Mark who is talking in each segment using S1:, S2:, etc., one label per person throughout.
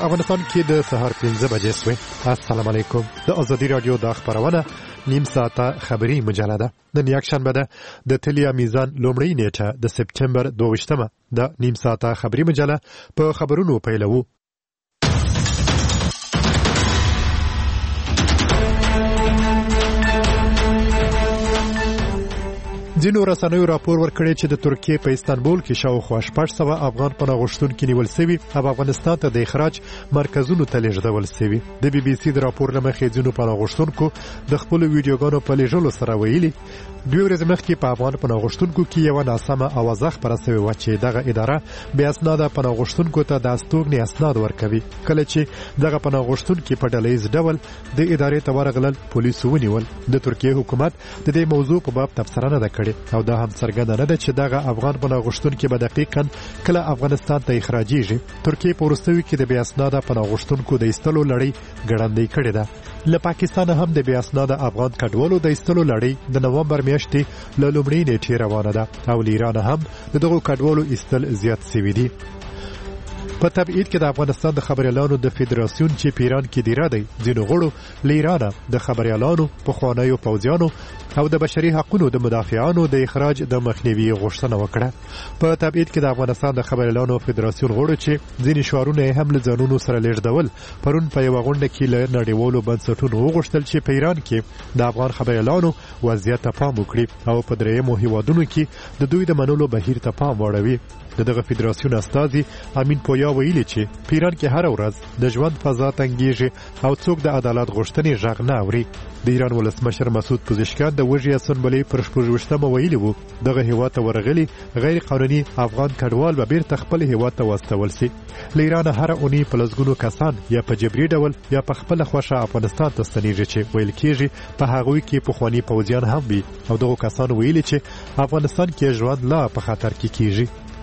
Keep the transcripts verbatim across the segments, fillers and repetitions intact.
S1: افغانستان کې د سهار پنځه بجې شوې. السلام علیکم. د ازادي رادیو د خبرونه نیم ساعته خبری مجله ده. نن یکشنبه ده د تلیا میزان لومړی نیټه د سپتمبر دوه د نیم ساعته خبری مجله په خبرونو پیلوو. ځینو رسنیو راپور ورکړی چې د ترکیې په استانبول کې شاوخوا شپږ سوه افغان پناه غوښتونکي نیول شوي او افغانستان ته د اخراج مرکزونو ته لیږدول شوي. د بي بي سي د راپور له مخې ځینو پناه غوښتونکو د خپلو ویډیوګانو په لیږلو سره ویلي دوی ورځې مخکې په افغان پناه غوښتونکو کې یوه ناسمه اوازه خپره شوې وه چې دغه اداره بې اسناده پناه غوښتونکو ته د استوګنې اسناد ورکوي. کله چې دغه پناه غوښتونکي په ډله ییز ډول د ادارې ته ورغلل، پولیسو ونیول. د ترکیې حکومت د دې موضوع په باب تبصره نه ده کړې او دا هم څرګنده نه ده چې دغه افغان پناه غوښتونکي به دقیقاً کله افغانستان ته اخراجیږي. ترکیې په وروستیو کې د بې اسناده پناه غوښتونکو د ایستلو لړۍ ګړندۍ کړې ده. له پاکستان هم د بې اسناده افغان کډوالو د ایستلو لړۍ د نومبر میاشتې له لومړۍ نیټې روانه ده او له ایران هم د دغو کډوالو ایستل زیات شوي دي. په تبعید کې د افغانستان د خبریالانو د فدراسیون چې په ایران کې دیره دی، ځینو غړو له ایرانه د خبریالانو، پخوانیو پوځیانو او د بشري حقوقو د مدافعانو د اخراج د مخنیوي غوښتنه وکړه. په تبعید کې د افغانستان د خبریالانو فدراسیون غړو چې ځینې شعارونه یې هم له ځانونو سره لیږدول، پرون په یوه غونډه کې له نړیوالو بنسټونو وغوښتل چې په ایران کې د افغان خبریالانو وضعیت ته پام وکړي او په درېیمو هیوادونو کې د دوی د منلو بهیر ته پام واړوي. د دغه فدراسیون استازي امین پویا ویلي چې په ایران کې هر ورځ د ژوند فضا تنګیږي او څوک د عدالت غوښتنې غږ نه اوري. د ایران ولسمشر مسعود پزشکیان د وژې اسمبلۍ پر شپږویشتمه ویلي وو دغه هیواد ته ورغلي غیر قانوني افغان کډوال به بیرته خپل هیواد ته واستول شي. له ایرانه هره اونۍ په لسګونو کسان یا په جبري ډول یا په خپله خوښه افغانستان ته ستنیږي چې ویل کېږي په هغوی کې پخواني پوځیان هم وي او دغو کسانو ویلي چې افغانستان کې ژوند لا په خطر کې کېږي.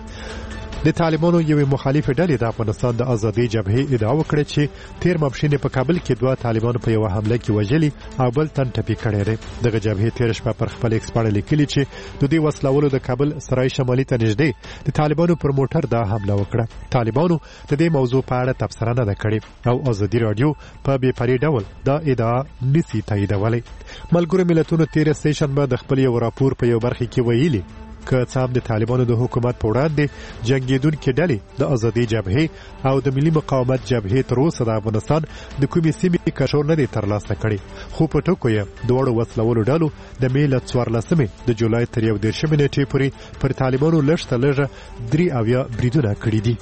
S1: د طالبانو یوې مخالفې ډلې د افغانستان د ازادۍ جبهې ادعا وکړه چې تیر ماپښین په کابل کې دوه طالبانو په یوه حمله کې وژلي او بل تن ټپي کړی دی. دغه جبهې تېره شپه پر خپل ایکس پاڼه لیکلي چې د دې وسلوالو د کابل سرای شمالي ته نږدې د طالبانو پر موټر دا حمله وکړه. طالبانو د دې موضوع په اړه تبصره نه ده کړې او ازادي راډیو په بې پرې ډول دا ادعا نشي تاییدولی. ملګرو ملتونو تېره سه شنبه د خپل یو راپور په یو برخه کې ویلي که څه هم د طالبانو د حکومت په وړاندې جنګېدونکې ډلې د ازادۍ جبهې او د ملي مقاومت جبهې تر اوسه د افغانستان د کومې سیمې کشور نه دی ترلاسه کړی، خو په ټکو یې دواړو وسلوالو ډلو د مې له څوارلسمې د جولای تر یو دېرشمې نیټې پورې پر طالبانو لږ ته لږه درې اویا بریدونه کړي دي.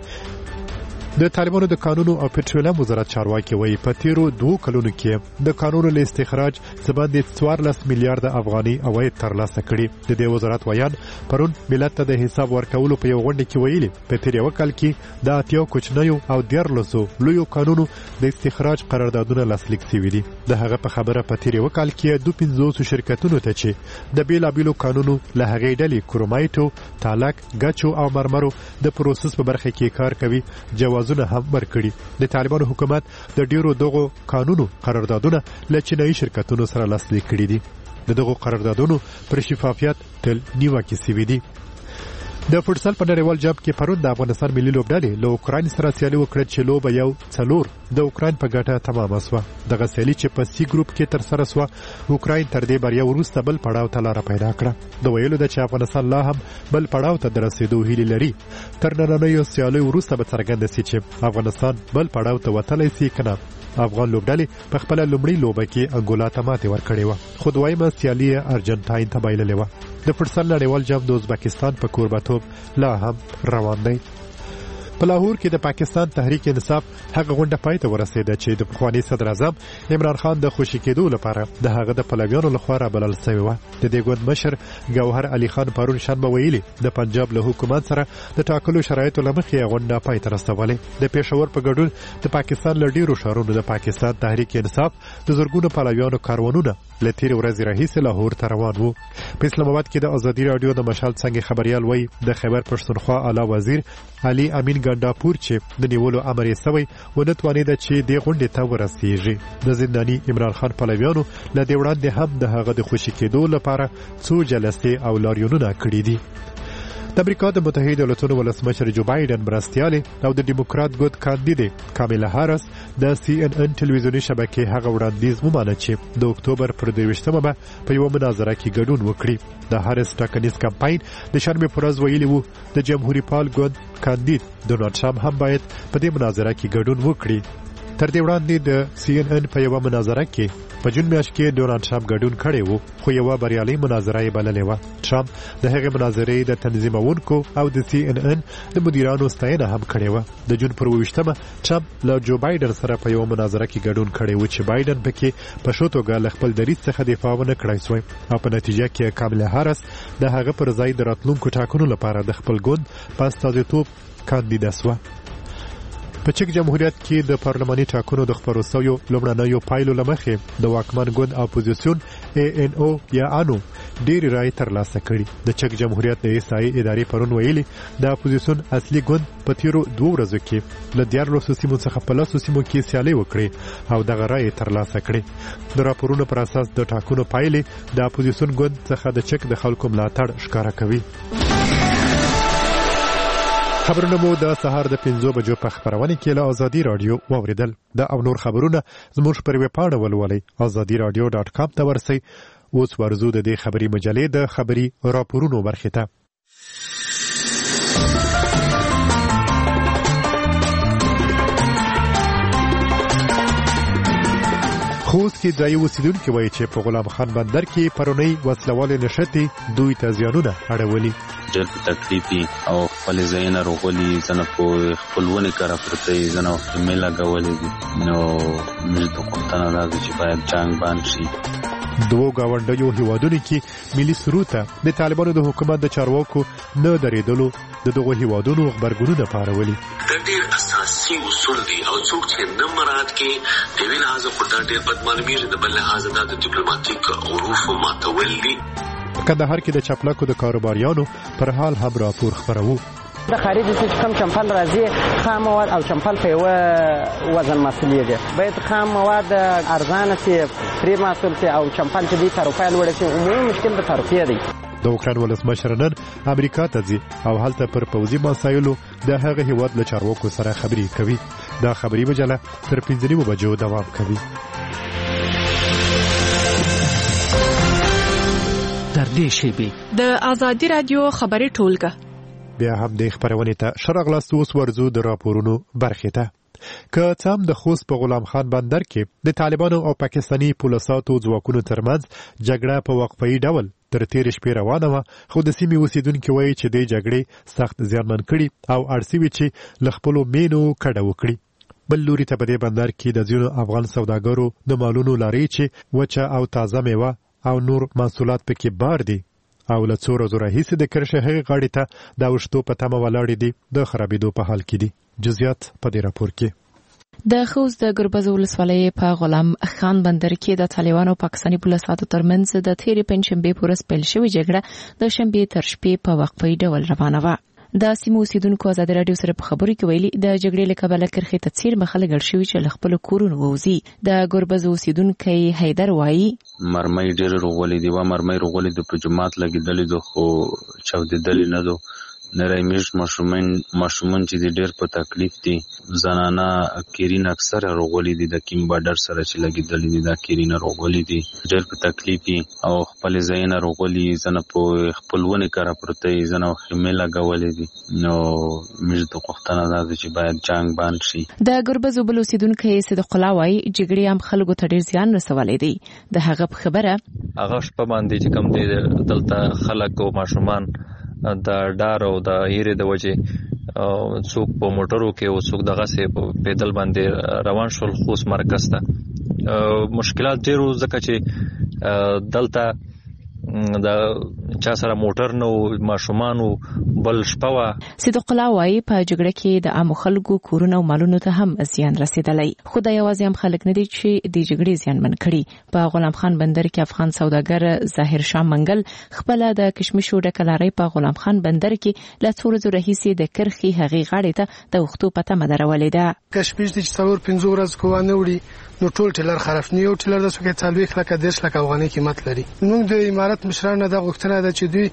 S1: د طالبانو د قانونو او پټرولیم وزارت چارواکي وایي په تیرو دوو کلونو کې د قانونو له استخراج څخه باندې څوارلس میلیارډ افغاني عواید ترلاسه کړي. د دې وزارت ویان پرون ملت ته د حساب ورکولو په یو غونډه کې ویلي په تیر یو کال کې د اتیا کوچنیو او دیارلسو لویو قانونو د استخراج قراردادونه لاسلیک شوي دي. د هغه په خبره په تیر یو کال کې دوه پنځوس شرکتونو ته چې د بیلابیلو قانونو له هغې ډلې کرومایټو، تالک، ګچو او مرمرو د پروسس په برخه کې کار کوي جواز هم ورکړي. د طالبانو حکومت د ډیرو دغو قانونو قراردادونه له چینایي شرکتونو سره لاسلیک کړي دي. د دغو قراردادونو پر شفافیت تل نیوکې شوي دي. د فوټسال په نړیوال جام کې پرون د افغانستان ملي لوبډلې له اوکراین سره سیالي وکړه چې لوبه یو څلور د اوکراین په ګټه تمامه شوه. دغه سیالي چې په سی ګروپ کې ترسره شوه اوکراین تر دې بریا وروسته بل پړاو ته لاره پیدا کړه. د ویلو ده چې افغانستان لا هم بل پړاو ته د رسېدو هیلې لري. تر نننیو سیالیو وروسته به څرګنده شي چې افغانستان بل پړاو ته وتلی شي که نه. افغان لوبډلې په خپله لومړۍ لوبه کې انګولا ته ماتې ورکړې وه خو دویمه سیالي یې ارجنټاین ته بایللې وه. د فوټسال نړیوال جام د ازبکستان په کوربتوب لا هم روان دی. په لاهور کې د پاکستان تحریک انصاف هغه غونډه پای ته ورسېده چې د پخواني صدر اعظم عمران خان د خوشي کېدو لپاره د هغه د پلویانو لخوا رابلل شوې وه. د دې ګوند مشر ګوهر علي خان پرون شنبه ویلي د پنجاب له حکومت سره د ټاکلو شرایطو له مخې غونډه پای ته رسولې. د پېښور په ګډون د پاکستان له ډېرو ښارونو د پاکستان تحریک انصاف د زرګونو پلویانو کاروانونه له تېرې ورځې راهیسې لاهور ته روان وو. په اسلام آباد کې د ازادي راډیو د مشال څنګه خبريال وایي د خیبر پښتونخوا اعلی وزیر علي امین ګنډاپور چې د نیولو امر یې سوی ونه توانېده چې دې غونډې ته ورسېږي. د زنداني عمران خان پلویانو له دې وړاندې هم د هغه د خوشي کېدو لپاره څو جلسې او لاریونونه کړي دي. د امریکا د متحده ایالاتونو ولسمشر جو بایدن مرستیال او د ډیموکرات ګوند کاندید کامیلا هاریس د سی ان ان ټلویزیونی شبکې هغه وړاندیز ومانه چې د اکتوبر پر درویشتمه به په یوه مناظره کې ګډون وکړي. د هاریس ټاکنیز کمپاین د شنبې پر ورځ ویلي وو د جمهوریت پال ګوند کاندید ډونالډ ټرمپ هم باید په دې مناظره کې ګډون وکړي. تر دې وړاندې د سی ان ان په یوه مناظره کې په جون میاشت کې ډونالډ ټرمپ ګډون کړی وو، خو یوه بریالۍ مناظره یې بللې وه. ټرمپ د هغې مناظرې د تنظیمونکو او د سی ان ان د مدیرانو ستاینه هم کړې وه. د جون پر اوویشتمه ټرمپ له جو بایدن سره په یوه مناظره کې ګډون کړی وو چې بایدن پکې په ښه توګه له خپل دریځ څخه دفاع ونه کړای سوی او په نتیجه کې کاملا هاریس د هغه پر ځای د راتلونکو ټاکنو لپاره د خپل ګوند په استازیتوب کاندیده سوه. په چک جمهوریت کې د پارلماني ټاکنو د خپرو شویو لومړنیو پایلو له مخې د واکمن ګوند اپوزیسیون ای ان او یا انو ډېرې رایې ترلاسه کړي. د چک جمهوریت د ایسای ادارې پرون ویلي د اپوزیسیون اصلي ګوند په تیرو دوه ورځو کې له دیارلسو سیمو څخه په لسو سیمو کې سیالي وکړي او دغه رایې ترلاسه کړي. د راپورونو پر اساس د ټاکنو پایلې د اپوزیسیون ګوند څخه د چک د خلکو ملاتړ ښکاره کوي. خبرونه مو د سهار د پنځو بجو په خبرونه کې له ازادي رادیو واوریدل. د او نور خبرونه زموږ پر ویب پاڼه ولولئ ازادي رادیو ډاټ کام ته ورسئ. اوس ورزو د دې خبري مجلې د خبري راپورونو برخه ته. خوست کې ځایي اوسیدونکي وایي چې په غلام خان بندر کې پرونی وسلوالې نشتې دوی ته زیانونه اړولي.
S2: ډېر په تکلیفي او خپل ځایونه روغلي، ځنه په خپلونه کار پرته ځنه خپل لګولې دي. نو موږ د پښتنو راځي چې باید جنگ باندې شي.
S1: دوه گاونډیو هیوادونو کې ملي سروته د طالبانو د حکومت د چارواکو نه درېدلو د دغه هیوادونو خبرګونونه پارولي.
S3: د ډېر اساسي اصول دي او څوک چې نه مراعات کې د ویل لحاظ په ډېر بدمعلومي د بل لحاظ د ډیپلوماټیک عروف ماتول دي.
S1: کندهار کې د چپلکو د کاروباریانو پر حال هم راپور خبرو.
S4: د خارجي چې کوم چمپل راځي خام مواد او چمپل په یو وزن مسولې دي، باید خام مواد ارزانه سي، فری مسول سي او چمپل چې دي تروفایل وړي سي. عمومي مشکل د تروفیه دی.
S1: د اوکران ولسمشر نن امریکا ته ځي او هلته پر پوځي مسایلو د هغه هیواد له چارواکو سره خبرې کوي. دا خبري مجله تر پنځه نیمو بجو دوام کوي.
S5: در دې شیبې
S6: د ازادي رادیو خبري ټولګه
S1: بیا هم د خبرونه ته شرغلاست اوس ورزو د راپورونو برخه ته. که څه هم د خوست په غلام خان بندر کې د طالبانو او پاکستاني پولیسو ځواکونو ترمنځ جګړه په وقفه‌ای ډول تر تیر شپې روانه وه، خو د سیمې اوسیدونکي وایي چې د جګړې سخت زیانمن کړي او اړ چې له خپلو مینو کډه وکړي. بل لوري ته په دې بندر کې د ځینو افغان سوداګرو د مالونو لارې چې وچه او تازه میوه او نور محصولات پکې بار دي او له څو ورځو راهیسې د کرښې هغې غاړې ته د اوښتو په تمه ولاړې دي د خرابېدو په حال کې دي. جزئیات په دې راپور کې.
S6: د خوست د ګربز ولسوالۍ په غلام خان بندر کې د طالبانو او پاکستاني پولیسو ترمنځ د تیرې پنځشنبې په ورځ پیل شوې جګړه د شنبې تر شپې په وقفه‌ای ډول روانه وه. د سیمو اوسیدونکو ازادي رادیو سره په خبرو کې ویلي د جګړې له کبله کرښې ته څیر مخالګ شوي چې له خپل کورونو ووزي. د ګربز اوسیدونکی حیدر وایي
S2: مرمۍ ډېر روغلي دي، و مرمۍ روغلي د په جماعت لګېدلې دي خو چاودېدلې نه دو. نری میشت ماشومان ماشومان چې دي ډېر په تکلیف دي. زنانه کیرین اکثره روغلي دي، د کیم بارډر سره چې لګېدلې دي دا کیرین روغلي دي، ډېر په تکلیف او خپل ځایونه روغلي، ځنه په خپلونه کار پرته ځنه خیمه لګولې دي. نو موږ د پښتنو راځي چې باید جنگ باندې شي.
S6: د ګربز بل اوسیدونکی صدیق الله وایي جګړې هم خلکو ته ډېر زیان رسولی دی. د هغه په خبره
S7: هغه شپه باندې چې کوم دی دلته خلک او ماشومان د ډار او د هیرې د وجې څوک په موټرو کې او څوک دغه سه په پیدل باندې روان شول خوست مرکز ته. مشکلات ډېر ځکه چې دلته د چا سره موټر نو ماشومان بل شپه.
S6: صدیق الله وایي په جګړه کې د عام خلکو کورونو او مالونو ته هم زیان رسیدلی، خو دا یوازې هم خلک نه دي چې د جګړې زیانمن کړي. په غلام خان بندر کې افغان سوداګر ظاهر شاه منګل خپل د کشمشو ډکلارۍ په غلام خان بندر کې له څو ورځو راهیسې د کرښې هغې غاړې ته د وختو په تمه درولې ده.
S8: کشمش د څلور پنځه ورځې کوانه وړي نو ټول ټیلر خراب نه یو ټیلر د څوکې څلوېښت لکه دېرش لکه افغانۍ قیمت لري. موږ د امارات مشرانو د غوښتنه ده چې دوی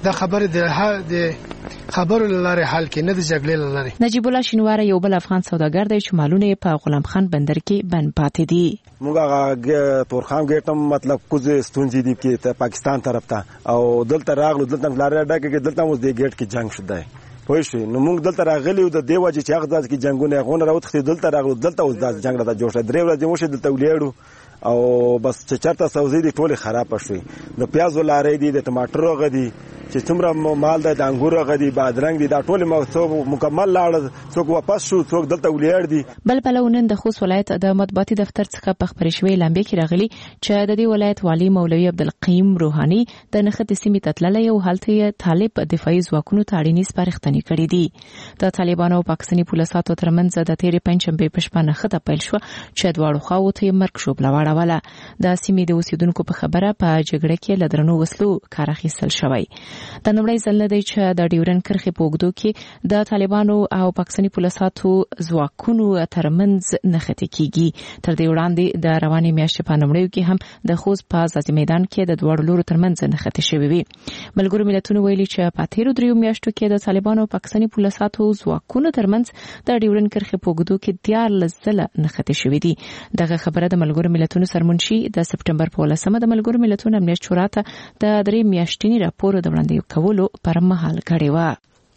S8: دا خبره د خبرو لاره حل کې نه د جګړې لاره.
S6: نجیب الله شینواری یو بل افغان سوداګر دی چې مالونه په غلام خان بندر کې بند پاتې دي.
S9: موږ هغه تورخان ګیټم مطلب کوزه ستونزې دي کې پاکستان طرف ته او دلته راغلو دلته لاره ډکه کې دلته اوس د ګیټ کې جنگ شوه. پوه شئ نو موږ دلته راغلی د دیو چې هغه ځکه کې جنگونه غون راوتخته دلته راغلو دلته اوس د جنگ راته جوړ شو درې ورځې مو شه دلته ولیړو او بس چې چرته سوزي دي ټوله خراب شوي. د پیاز لارې دي د ټماټر غدي چې څومره مال د انګور غدي بادرنګ دي دا ټوله مکمل لاړ څوک واپس شو څوک دلته ولیړ دي.
S6: بل بلونن د خوست ولایت د مطبوعاتي دفتر څخه په خبرې شوې لامبې کې راغلي چې د دې ولایت والی مولوي عبدالقیم روحاني د نخت سیمې تتللې او حالت طالب دفاعي ځواکونو ته اړینې سپارښتنې کړې دي. د طالبانو او پاکستاني پولیسو ترمنځ د تیرې پنځشنبه په شپه نخته پیل شو چې دواړو خواو ته مرګ شوبله واړوله. د سیمې د اوسیدونکو په خبره په جګړه کې لدرنو وسلو کار اخیستل شوی. د نړۍ ځل دی چې د ډیورن کرښې په اوږدو کې د طالبانو او پاکستاني پولیسو ځواکونو ترمنځ نښتې کیږي. تر دې وړاندې د روانې میاشتې په نومړیو کې هم د خوست په ازادي میدان کې د دواړو لورو ترمنځ نښتې شوې وي. ملګرو ملتونو ویلي چې په تیرو دریو میاشتو کې د طالبانو او پاکستاني پولیسو ځواکونو ترمنځ د ډیورن کرښې په اوږدو کې دیارلس ځله نښتې شوې دي. دغه خبره د ملګرو ملتونو سرمنشي د سپټمبر په لسمه د ملګرو ملتونو امنیت شورا ته د درې میاشتني راپور د وړاندې کولو پر مهال کړی و.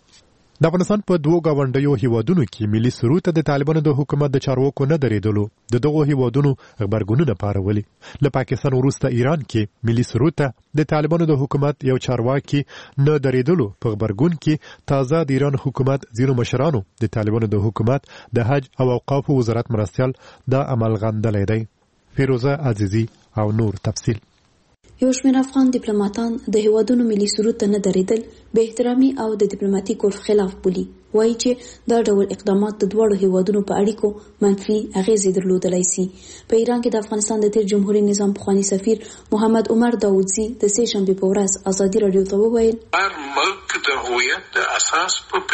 S1: د افغانستان په دوه گاونډیو هیوادونو کې ملي سرود د طالبانو د حکومت د چارواکو نه درېدلو د دغه هیوادونو خبرګونونه پارولي. له پاکستان وروسته ایران کې ملي سرود د طالبانو د حکومت یو چارواکي نه درېدلو په خبرګون کې تازه د ایران حکومت ځینو مشرانو د طالبانو د حکومت د حج او اوقاف وزارت مرستيال د عمل غندلې دی. فیروزه عزیزی او نور تفصیل.
S10: یو شمېر افغان ډیپلوماټان د هیوادونو ملي سرود ته نه درېدل به احترامي او د ډیپلوماټیک عرف خلاف بولي. وایي چې دا ډول اقدامات د دواړو هیوادونو په اړیکو منفي اغیزې درلودلی سي. په ایران کې د افغانستان د تیر جمهوریت نظام پخوانی سفیر محمد عمر داودزي د سې شنبې په ورځ ازادي راډیو ته وویل
S11: هر ملک د هویت د اساس په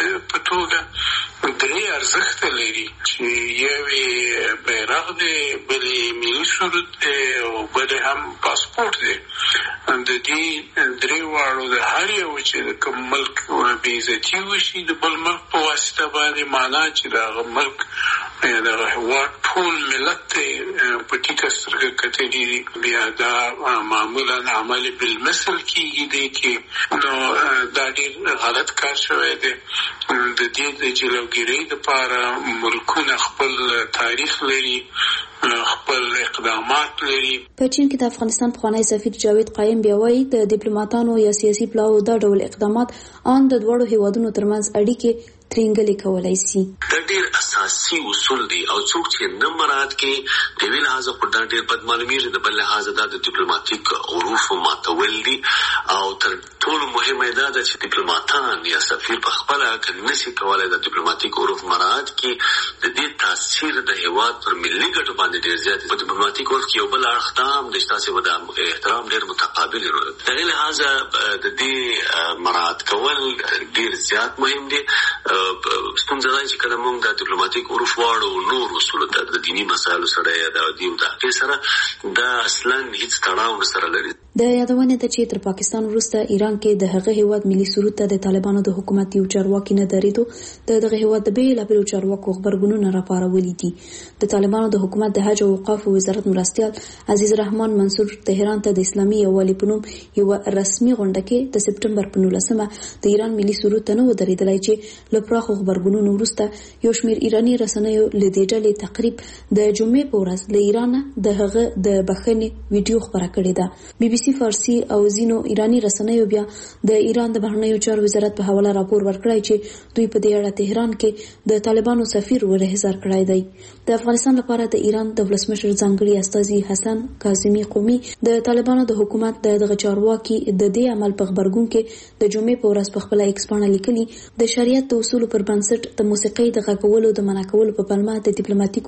S11: توګه درې ارزښت لري چې یو بیرغ دی بل ملي سرود دی او بل هم پاسپورت دی. د دې درې واړو د هر یو چې کوم ملک بې عزتي وشي د بل ملک په واسطه باندې معنا چې دا ملک د هیواد ټول ملت په ټیټه سترګه کتلي بیا دا معمولا عمل بالمثل کېږي دی کې نو دا ډېر غلط کار شوی دی. د دې د جلوګیرۍ دپاره ملکونه خپل تاریخ لري خپل اقدامات لري.
S10: په چین کې د افغانستان پخوانی سفیر جاوید قایم بیا وایي د ډیپلوماټانو یا سیاسي پلاوو دا ډول اقدامات ان د دواړو هیوادونو ترمنځ اړیکې ترینګلې کولای شي.
S3: دا ډېر اساسي اصول دي او څوک چې نه مراعات کوي د ویل لحاظه پر دا ډېر بد معلومیږي. د بل لحاظه دا د ډیپلوماټیک عروف ماتول دي او تر ټولو مهمه دا ده چې ډیپلوماټان یا سفیر په خپله که نشي کولی د ډیپلوماټیک عروف مراعات کړي د دې تاثیر د هیواد پر ملي ګټو باندې ډېر زیات په ډیپلوماټیک عرف کې یو بل اړخ ته هم د ستاسې د احترام ډېر متقابل دی. د دې لحاظه د دې مراعات کول ډېر زیات مهم دي. ستونزه دا چې کله موږ د ډیپلوماټیک عرف واړو نور اصولو ته د دیني مسایلو سره یا د عادي او د عقیدې سره دا اصلا هیڅ تړاو نه سره لري.
S10: د یادونې ته چې تر پاکستان وروسته ایران کې د هغه هیواد ملي سرود ته د طالبانو د حکومت یو چارواکي نه درېدو د دغه هیواد د بېلابېلو چارواکو خبرګونونه راپارولي دي. د طالبانو د حکومت د حج او اوقاف وزارت مرستيال عزیز رحمان منصور تهران ته د اسلامي یووالي په نوم یو رسمي غونډه کې د سپټمبر په نولسمه د ایران ملي سرود ته نه و درېدلی چې له پراخو خبرګونونو وروسته یو شمېر ایراني رسنیو له دې ډلې تقریب د جمعې په ورځ له ایرانه د هغه د بخښنې ویډیو خپره کړې ده. بي بي سي فارسي او ځینو ایراني رسنیو بیا د ایران د بهرنیو چارو وزارت په حواله راپور ورکړی چې دوی په دې اړه تهران کې د طالبانو سفیر ورهزار کړی دی. د افغانستان لپاره د ایران د ولسمشر ځانګړي استازي حسن کاظمي قومي د طالبانو د حکومت د دغه چارواکي د دې عمل په خبرګون کې د جمعې په ورځ په خپل ایکس باندې لیکلي د شریعت د اصولو پر بنسټ د موسیقۍ د غږولو د منع کولو په پلمه د ډیپلوماټیکو اصولو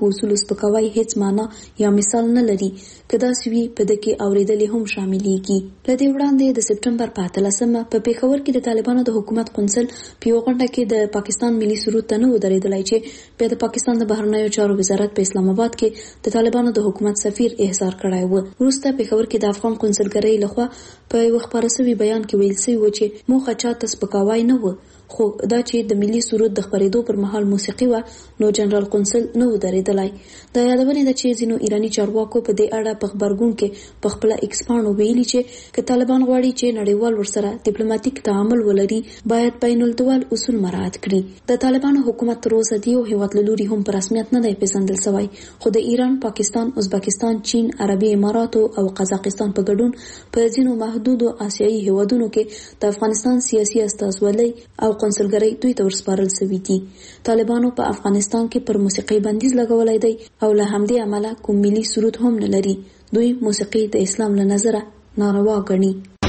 S10: سپکاوی هیڅ معنا یا مثال نه لري که داسې وي په دې کې اورېدلې هم شاملېږي. له دې وړاندې د سپټمبر په اتلسمه په پېښور کې د طالبانو د حکومت قونسل په یوه غونډه کې د پاکستان ملي سرود ته نه و درېدلی چې بیا د پاکستان د بهرنیو چارو وزارت په اسلام آباد کې د طالبانو د حکومت سفیر احضار کړی و. وروسته پېښور کې د افغان قونسلګرۍ لخوا په یوه خپاره سوي بیان کې ویل سوي و چې موخه چاته سپکاوی نه و، خو دا چې د ملي سرود د خپرېدو پر مهال موسیقي وه نو جنرال قونسل نه و درېدلی. دا یادونې ده چې ځینو ایراني چارواکو په دې اړه په خبرګون کې په خپله ایکس پاڼو ویلي چې که طالبان غواړي چې نړیوال ورسره ډیپلوماټیک تعامل ولري باید بین الدول اصول مراعات کړي. د طالبانو حکومت تر اوسه د یو هیواد له لوري هم په رسمیت نه دی پیژندل سوی، خو د ایران، پاکستان، ازبکستان، چین، عربي اماراتو او قزاقستان په ګډون په ځینو محدودو آسیایي هیوادونو کې د افغانستان سیاسي استازولۍ او قونسلګرۍ دوی ته ورسپارل سوي دي. طالبانو په افغانستان کې پر موسیقي بندیز لګولی دی او له همدې امله کوم ملي سرود هم نه لري. دوی موسیقي د اسلام له نظره ناروا ګڼي.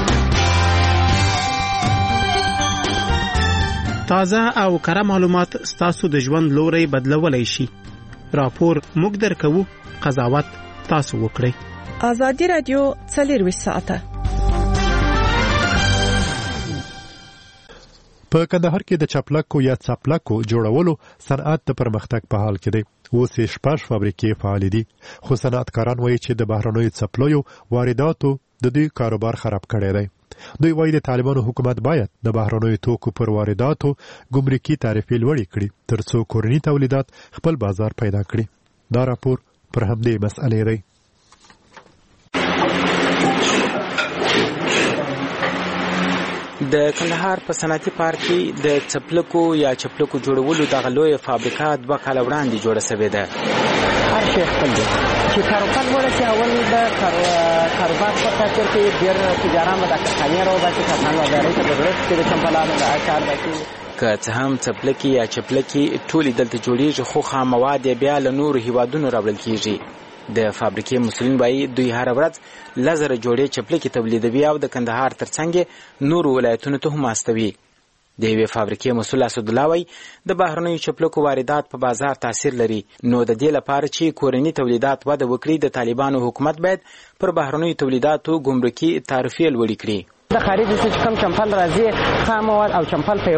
S12: تازه او کره معلومات ستاسو د ژوند لوري بدلولای شي. راپور موږ درکوو، قضاوت تاسو وکړئ. ازادي رادیو څلورویشت ساعته.
S1: په کندهار کې د چپلکو یا څپلکو جوړولو صنعت د پرمختګ په حال کې دی. اوس یې شپږ فابریکې فعال دي، خو صنعتکاران وایي چې د بهرنیو څپلیو وارداتو د دوی کاروبار خراب کړی دی. دوی وایي د طالبانو حکومت باید د بهرنیو توکو پر وارداتو ګمرکي تعرفې لوړې کړي ترڅو کورني تولیدات خپل بازار پیدا کړي. دا راپور پر همدې مسئلې دی.
S13: د کندهار په صنعتي پارک کې د څپلکو یا چپلکو جوړولو دغه لویه فابریکه دوه کاله وړاندې جوړه شوې ده.
S4: هر شی خپل دی چې کاروبار ورسې اول د کاروبار په خاطر کې ډېر تجاران به د کارخانې راوباسي، کارخانه‌دارۍ ته به ضرورت کې د چمپلانو د اچار باسي.
S13: که څه هم څپلکې یا چپلکې ټولې دلته جوړېږي، خو خام مواد یې بیا له نورو هیوادونو راوړل کېږي. د فابریکې مسؤلین وایي دوی هر ورځ لزره جوړې چپلکې تولیدوي او د کندهار ترڅنګ نورو ولایتونو ته هم استوي. د یوې فابریکې مسؤل اسدالله وایي د بهرنیو چپلکو واردات په بازار تاثیر لري، نو د دې لپاره چې کورني تولیدات وده وکړي د طالبانو حکومت باید پر بهرنیو تولیداتو ګمرکي تعرفې لوړې کړي.
S4: د خارج څخه کوم چمپل راځي خام مواد او چمپل په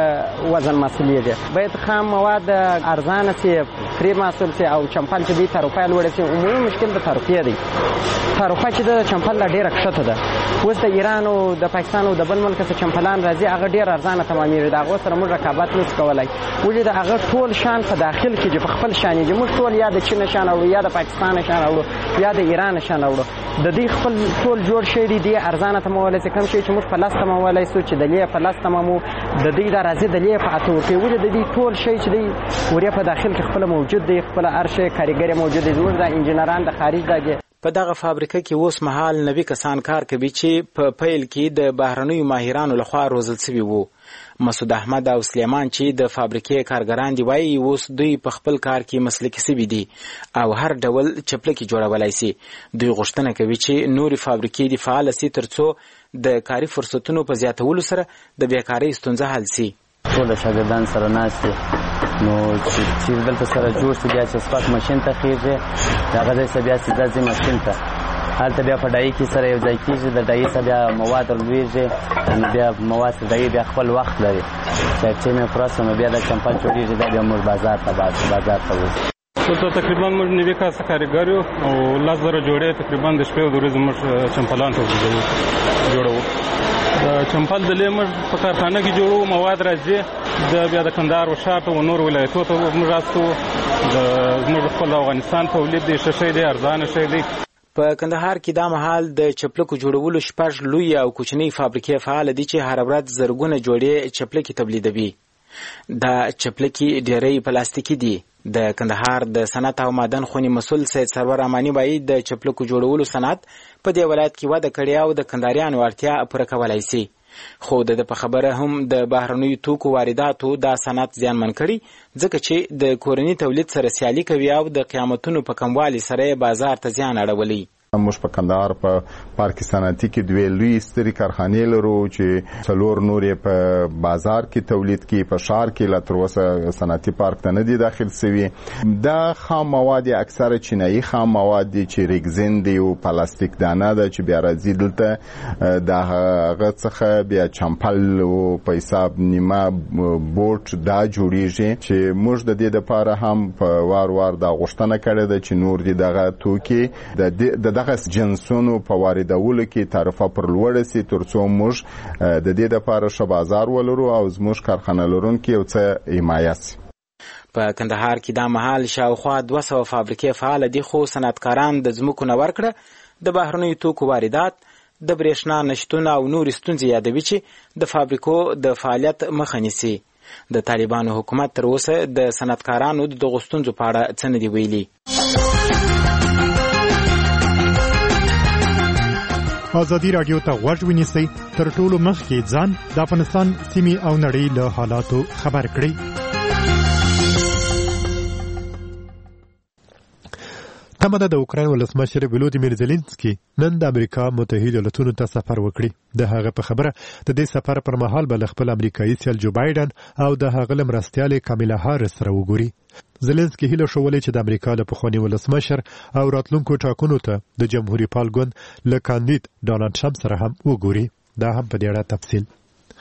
S4: یو وزن مسئله ده، باید خام مواد ارزانه سي، فری محصول سي او چمپل چې د تعرفه لوړ سي. عمومي مشکل د تعرفه دی. تعرفه چې د چمپل ډیره کښته ده. اوس د ایران او د پاکستان او د بل ملک څخه چمپلان راځي، هغه ډیر ارزانه تمامېږي. دا هغه سره موږ رقابت نشو کولای. ولې د هغه ټول شان په داخل کې په خپل شان دي. موږ ټول یا د چین شان او یا د پاکستان شان او یا د ایران شان او د دې خپل ټول جوړ شي دي ارزانه تمامول سي. کوم شي چې موږ په لاس تمامولای سو چې د لې په لاس تمامو د دې د راځي د لې په اته ورته ولې د دې ټول شي چې دی وریا په داخل کې خپل موجود دی، خپل ارشه کاریګر موجود دي، زموږ د انجنیران د خارج دغه
S13: په دغه فابریکه کې اوس مهال نوي کسان کار کوي چې په پیل کې د بهرنیو ماهرانو لخوا روزل شوي وو. مسعود احمد او سلیمان چې د فابریکې کارګران دی وایي اوس دوی په خپل کار کې مسلکي شوي دي او هر ډول چپلکې جوړولای شي. دوی غوښتنه کوي چې نورې فابریکې د فعال شي ترڅو د کاري فرصتونو په زیاتولو سره د بیکارۍ ستونزه حل شي.
S14: ټول شاګردان سره ناست دي، نو چې دلته سره جوړ شي بیا چې سپاک ماشین ته خېږي، هغه ځای بیا سیده ځي ماشین ته، هلته بیا په ډایي کې سره یو ځای کېږي، د ډایي سره بیا مواد لوېږي، نو بیا مواد ډایي بیا خپل وخت لري چې چې مې خلاص نو بیا د چمپل جوړېږي، دا بیا موږ بازار ته بازار ته وځو.
S15: دلته تقریبا موږ نوي کاسه کارګر یو او لس زره جوړې تقریبا د شپې او د ورځې موږ چمپلان تولیدوو جوړوو. د چمپل د لې موږ په کارخانه کې جوړوو، مواد راځي د بیا د کندهار و شاته و نور ولایتو ته موږ راستوو. د زموږ خپل افغانستان تولید دی، ښه شی دی، ارزانه شی دی.
S13: په کندهار کې دا مهال د چپلکو جوړولو شپږ لوی او کوچنۍ فابریکې فعال دي چې هر ورځ زرګونه جوړې چپلکې تولیدوي. دا چپلکې ډېری پلاستیکي دي. د کندهار د صنعت او معدن خونې مسؤل سید سرور امانی وایي د چپلکو جوړولو صنعت په دې ولایت کې وده کړې او د کندهاریانو اړتیا پوره کولی شي. خو د په خبره هم د بهرنیو توکو وارداتو دا صنعت زیانمن کړي، ځکه چې د کورني تولید سره سیالي کوي او د قیمتونو په کموالي سره بازار ته زیان اړولی.
S16: موږ په کندهار په پارک صنعتي کې دوه لوی ستري کارخانې لرو چې څلور نورې په بازار کې تولید کې په شهر کې لا تر اوسه صنعتي پارک ته نه دي داخل شوي. دا خام مواد اکثره چینایي خام مواد دي چې ریګزین دی او پلاستیک دانه ده چې بیا راځي دلته د هغه څخه بیا چمپل او په حساب نیمه بوټ دا جوړیږي چې موږ د دې لپاره هم په وار وار دا غوښتنه کړې ده چې نور دي دغه توکي د دغه جنسونو په واردولو کې تعرفه پر لوړه سي ترڅو موږ د دې لپاره ښه بازار ولرو او زموږ کارخانه لرونکي یو څه حمایت سي.
S13: په کندهار کې دا مهال شاوخوا دوه سوه فابریکې فعال دي، خو صنعتکاران د ځمکو نه ورکړه د بهرنیو توکو واردات، د برېښنا نشتون او نورې ستونزې یادوي چې د فابریکو د فعالیت مخه نیسي. د طالبانو حکومت تر اوسه د صنعتکارانو د دغو ستونزو په اړه څه نه دي ویلي.
S1: ازادي راډیو ته غوږ ونیسئ، تر ټولو مخکې ځان د افغانستان سیمې او نړۍ له حالاتو خبر کړئ. تمه ده د اوکراین ولسمشر ولودیمیر زيلنسکي نن د امریکا متحده ایالاتونو ته سفر وکړي. د هغه په خبره د دې سفر پر مهال به خپل امریکایي سیال جو بایدن او د هغه مرستیالې کاملا هارس سره وګوري. زيلنسکي هیله شولې چې د امریکا له پخواني ولسمشر او راتلونکو ټاکنو ته د جمهوریت پال ګوند له کاندید ډونالد ټرمپ سره هم وګوري. دا هم په دې اړه تفصیل.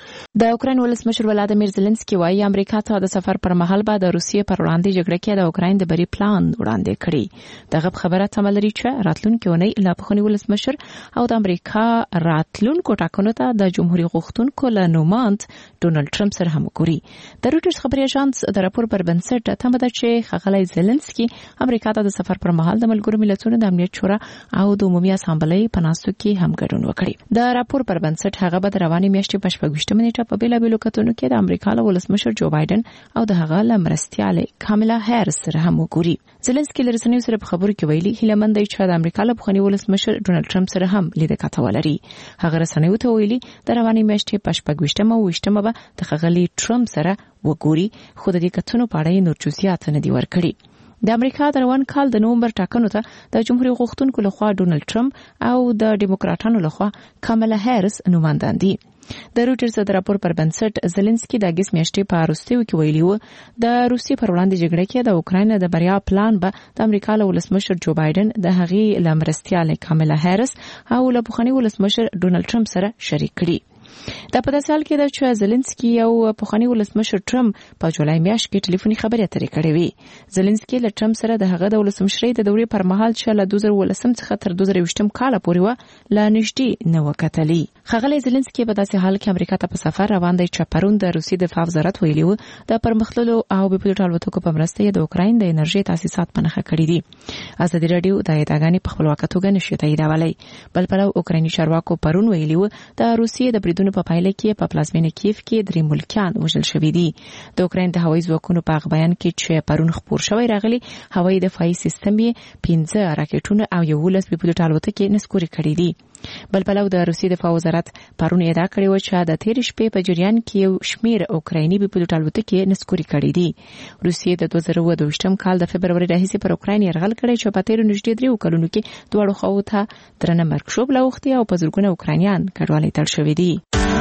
S6: د اوکراین ولسمشر ولادیمیر زيلنسکي وايي امریکا ته د سفر پر مهال به د روسیې پر وړاندې جګړه کې د اوکراین د بری پلان وړاندې کړي. دغه خبره تمه لري چې راتلونکي اونۍ له پخواني ولسمشر او د امریکا راتلونکو ټاکنو ته د جمهوریت غوښتونکو له نوماند ډونالد ټرمپ سره هم وګوري. د رویټرز خبري اژانس د راپور پر بنسټ تمه ده چې ښاغلی زيلنسکي امریکا ته د سفر پر مهال د ملګرو ملتونو د امنیت شورا او د عمومي اسامبلې په ناستو کې هم ګډون وکړي. د راپور پر بنسټ هغه به د روانې میاشتې په شپږویشتمه نیټه په بیلابیلو کتونو کې د امریکا له ولسمشر جو بایدن او د هغه له مرستیالې کاملا هارس سره هم وګوري. زيلنسکي له رسنیو سره په خبرو کې ویلي هیله مند دی چې د امریکا له پخواني ولسمشر ډونالد ټرمپ سره هم لیدنه کاته ولري. هغه رسنیو ته ویلي د روانې میاشتې په شپږویشتمه او اوویشتمه به د ښاغلي ټرمپ سره وګوري، خو د دې کتونو په اړه نور جزئیات نه دي ورکړي. د امریکا د روان کال د نومبر ټاکنو ته د جمهوریت غوښتونکو لخوا ډونالد ټرمپ او د ډیموکراټانو لخوا کاملا هارس نوماندان دي. د رویټرز د راپور پر بنسټ زيلنسکي د اگست میاشتې په وروستیو کې ویلي و د روسیې پر وړاندې جګړه کې د اوکراین د بریا پلان به د امریکا له ولسمشر جو بایدن د هغې له مرستیالې کاملا هارس او له پخواني ولسمشر ډونالد ټرمپ سره شریک کړي. دا په داسې حال کې ده چې زيلنسکي او پخواني ولسمشر ټرمپ په جولای میاشت کې ټلیفوني خبرې اترې کړې وې. زيلنسکي له ټرمپ سره د هغه د ولسمشرۍ د دورې پر مهال چې له دوه زره ولسم څخه تر دوه زره یوویشتم کال پورې و لا نږدې نه وکتلې. ښاغلی زيلنسکي په داسې حال کې امریکا ته په سفر روان دی چې پرون د روسي دفاع وزارت ویلي و د پرمختللو او بې پیلوټ الوتکو په مرسته یې د اوکراین د انرژي تاسیسات په نښه کړي دي. ازادي راډیو د ادعاګانې په خپلواکه توګه نشي تاییدولی. بل پلو اوکرایني چارواکو پرون ویلي و د روسیې د بریدونو په پایله کې په پلازمینه کیف کې درې ملکیان وژل شوي دي. د اوکراین د هوایي ځواکونو په هغه بیان کې چې پرون خپور شوی راغلی هوایي دفاعي سیستم یې پنځه راکټونه او یولس بې پیلوټ الوتکې نسکوري کړي دي. بل پلو د روسي دفاع وزارت پرون ادعا کړې و چې د تېرې شپې په جریان کې یو شمېر اوکرایني بې پیلوټ الوتکې نسکوري کړي دي. روسیې د دوه زره اووه دویشتم کال د فبرورۍ راهیسې پر اوکراین یرغل کړی چې په تېرو نږدې دریو کلونو کې دواړو خواوو ته درنه مرګ ژوبله اوښتې او په زرګونه اوکراینیان کډوالۍ تړل شوي دي.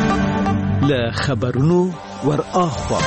S5: له خبرونو ور اخوا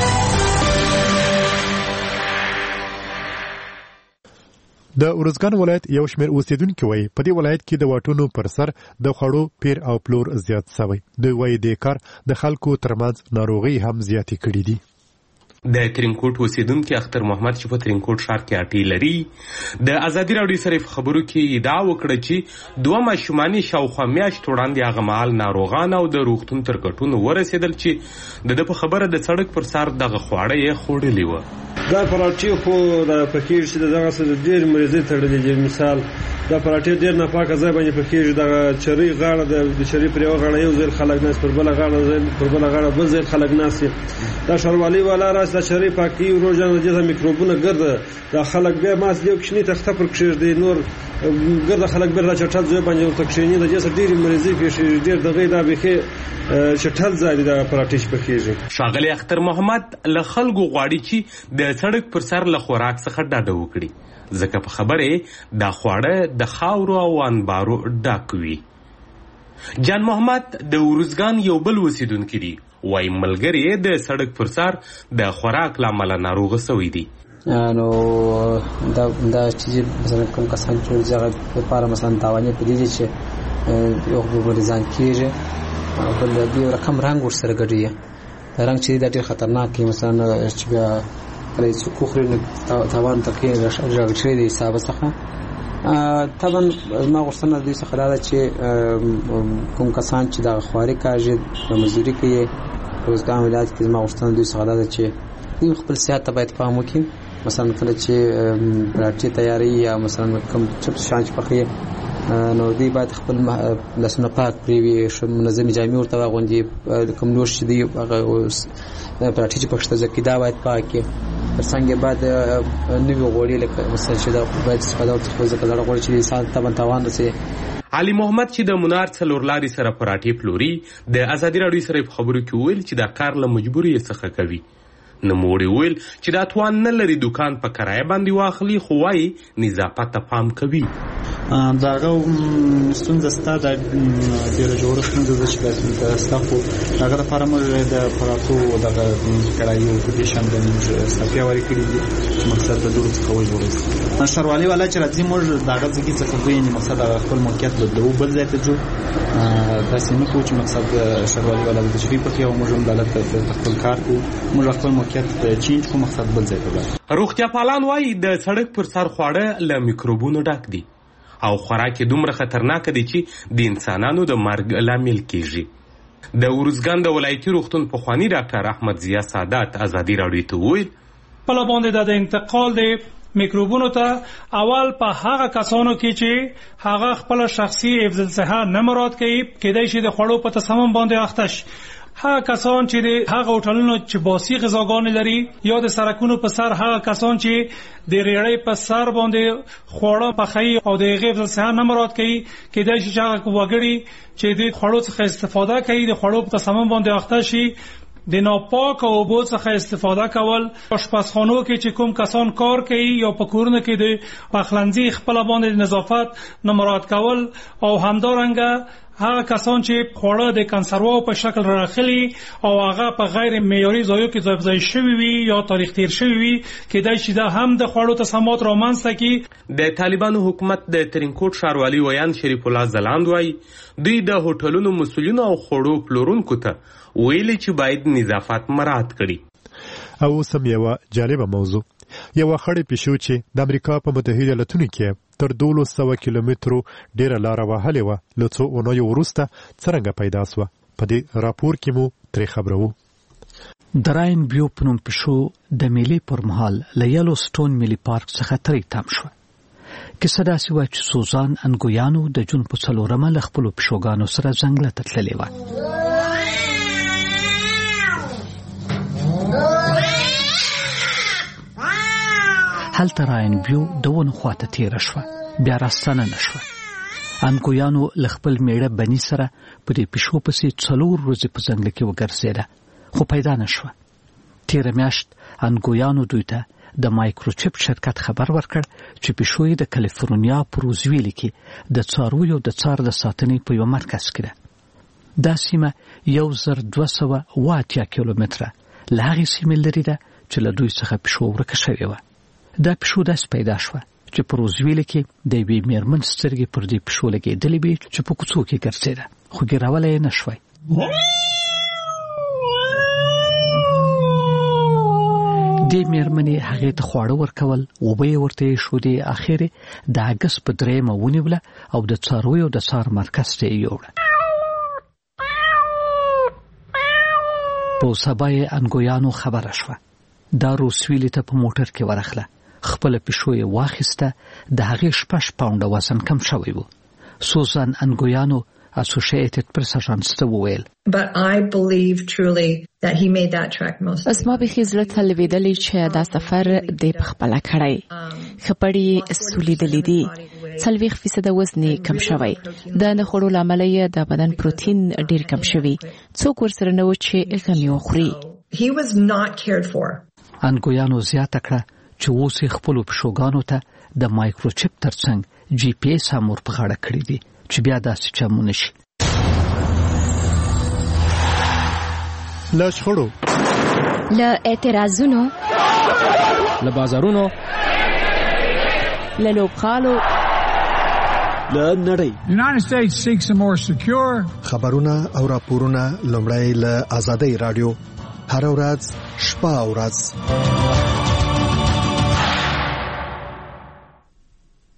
S1: د ارزګان ولایت یو شمېر اوسیدونکو وایي په دې ولایت کې د واټونو پر سر د خوړو پیر او پلور زیات شوی. دوی وایي د کار د خلکو ترمنځ ناروغي هم زیاتې کړې دي.
S17: د ترینکوټ اوسیدونکي اختر محمد چې په ترینکوټ ښار کې اټی لري د ازادي راډیو سره په خبرو کې ادعا وکړه چې دوه ماشومان شاوخوا میاشت وړاندې هغه مهال ناروغان او د روغتون تر کټونو ورسېدل چې د ده په خبره د سړک پر سر دغه خواړه یې خوړلي وه.
S18: دا پراټې خو د پکېږي چې دغه څه ډېر مریضۍ تړلي دي. مثال دا پراټې ډېر ناپاکه ځای باندې پکېږي. دغه چرۍ غاړه د چرۍ پر یوه غاړه یو ځای خلک ناست، پر بله غاړه پر بله غاړه بل ځای خلک ناست. دا ښاروالۍ والا راسي دا چرۍ پاکوي روزانه د دې میکروبونه ګرده دا خلک بیا ماس یو کوچني تخته پر کښېږدي نور ګرده خلک بیا راچټل ځای باندې ورته کښېني. د دې څخه ډېرې مریضۍ پیښېږي. ډېر دغه دا بیخي چټل ځای دی د پراټې چې پکېږي.
S17: ښاغلی اختر محمد له خلکو غواړي چې د سړک پر سر له خوراک څخه ډډه وکړي. ځکه په خبره دا خواړه د خاورو او انبارو ډک وي. جان محمد د ورزګان یو بل اوسیدونکی دی، وایي ملګری د سړک پر سر د خوراک له امله ناروغه سوی دی.
S19: نو دا دا چې مثلا کوم کسان چې هغه لپاره مثلا تاواني پدې چې یو مریضان کېږي بل د رقم رنګ ورسره ګډي دا رنګ چې دا ډېر خطرناک دی، مثلا چې بیا کله چې کوخري تاوان تکې راغلی دی حساب څخه طبعا ما غوښتنه دوی څخه دا چې کوم کسان چې دا خواري کاږي په مزدوري کوي روزګان ولایت کې ما غوښتنه دوی څخه دا چې دوی خپل صحت ته باید پام وکړي. مثلا کله چې پراټي تیاری یا مثلا کوم چپس شانچ پخې نو دوی باید خپل لاسونه پاک پریوي، منظم جامې ورته واغوندي، کوم نوش چې دی هغه پراټي چې پخته ځکه دا باید پاکي تر څنګه بعد نوې غوړي لکه مثلا چې دا باید استفاده ورته ځکه دا غوړي چې انسان ته تاوان رسي.
S17: علي محمد چې د منار څلورلاري سره پراټي پلوري د ازادي راډیو سره په خبرو کې ویل چې دا کار له مجبوري څخه کوي. نوموړي ویل چې دا توان نه لري دکان په کرایه باندې واخلي، خو وايي نظافت ته پام کوي.
S20: دا هغه ستونزه ستا د ډېره جوړه ستونزه ده چې دا ستا خو هغه لپاره موږ د پراټو دغه کرایو په دې شان باندې صفیا ورکړي دي چې مقصد د دوړو څخه وژغوري. ښاروالي والا چې راځي موږ دغه ځکه څخه دوی نه مقصد خپل موقعیت بدلو بل ځای ته ځو، تاسو نه کوئ چې مقصد ښاروالي والا د تشریف پکې او موږ هم دلته خپل کار کوو، موږ خپل موقعیت چینج کوو، مقصد بل ځای ته ځو.
S17: روغتیا پالان وایي د سړک پر سر خواړه له میکروبونو ډک دي او خوراک دومره خطرناک دي چې د انسانانو د مرګ لامل کیږي. د ورزګان د ولایتي روغتون پخوانی ډاکټر احمد ضیا سادات ازادي راډیو ته ویل
S21: په باندې د انتقال دی میکروبونو ته اول په هغه کسانو کې چې هغه خپل شخصي حفظ الصحه نه مراعات کوي، کېدای شي د خوړو په تصمیم باندې اخته شي. هغه کسان چې د هغه هوټلونو چې باسي غذاګانې لري یا د سړکونو په سر هغه کسان چې د ریړۍ په سر باندې خواړه پخوي او د هغې حفظ الصحه نه مراعات کوي، کېدای شي چې هغه وګړي چې د خوړو څخه استفاده کوي د خوړو په تصمیم باندې اخته شي. د ناپاک اوبو څخه استفاده کول، آشپزخانو کې چې کوم کسان کار کوي یا په کورونو کې د پخلنځي خپل باندې نظافت نه مراعات کول، او همدارنګه هغه کسان چې خوړه د کنسروا په شکل راخلي او هغه په غیر معیاري ځایو کې ځای شوی وي یا تاریخ تیر شوی وي، کېدای شي دا هم د خوړو تسمات رامنځته کړي.
S17: د طالبانو حکومت د ترینکوټ ښاروالي ویان شریف الله زلاند وایي دوی د هوټلونو مسؤلینو او خوړو پلورونکو ته ویلي چې باید نظافت مراعات کړي.
S1: او سم یو جالبه موضوع، یو خړې پښو چې د امریکا په متحده ایالاتونو کې تر دولس سوه کیلومترو ډیره لاره وهلې وه، له څو اونیو وروسته څرنګه پیدا سوه، په دې راپور کې مو ترې خبرو.
S22: د راین بیو په نوم پښو د میلې پر مهال له یلو سټون ملي پارک څخه ترې تم شوه. کیسه داسې وه چې سوزان انګویانو د جون په څلورمه له خپلو پښوګانو سره ځنګله ته تللې وه. هلته راین بیو د ونو خواته تیره شوه، بیا راستنه نه شوه. انګویانو له خپل میړه بني سره په دې پښو پسې څلور ورځې په ځنګله کې وګرځېده، خو پیدا نه شوه. تیره میاشت انګویانو دوی ته د مایکروچپ شرکت خبر ورکړ چې پښو یې د کالیفورنیا په روزویل کې د څارویو د څار د ساتنې په یو مرکز کې ده. دا سیمه یو زر دوه سوه اوه اتیا کیلومتره له هغې سیمې لرې ده چې له دوی څخه پښو ورکه شوې وه. دا پښو داسې پیدا شوه چې په روزویل کې د یوې میرمن سترګې پر دې پښو لګېدلې وې چې په کوڅو کې ګرځېده، خو ګیرولی یې نه شوی. دې میرمنې هغې ته خواړه ورکول، اوبه یې ورته ایښودې، اخر یې د اګست په درېیمه ونیوله او د څارویو د څار مرکز ته یې یوړه. په سبا یې انګویانو خبره شوه. دا روسویلې ته په موټر کې ورغله، خپله پښو یې واخیسته، د هغې شپږ پاونډه وزن کم شوی و. سوزان انګویانو اسوسییټډ پریس اژانس ته وویل
S23: But I believe truly that he made that trek most.
S6: اسما به خزله تلویدلې چې دا سفر د خپل کړای خپړی سولیدلې دي څلويخ فیصد وزن کم شوی، د نه خورو لامل یې د بدن پروتین ډیر کم شوی، څوک ورسره نو چې غمی وخوري.
S23: He was not cared for.
S22: انګویانو زیاته کړه چې اوس خپل پښوګانو ته د مایکروچپ ترڅنګ جی پی ایس هم ور په غاړه کړی دی چې بیا داسې چمونه شي.
S1: له شخړو،
S2: له اعتراضونو،
S7: له بازارونو،
S2: له لوبغالو،
S7: له نړۍ.
S8: United States seeks a more secure.
S1: خبرونه او راپورونه لومړی له آزادۍ رادیو هر ورځ شپه او ورځ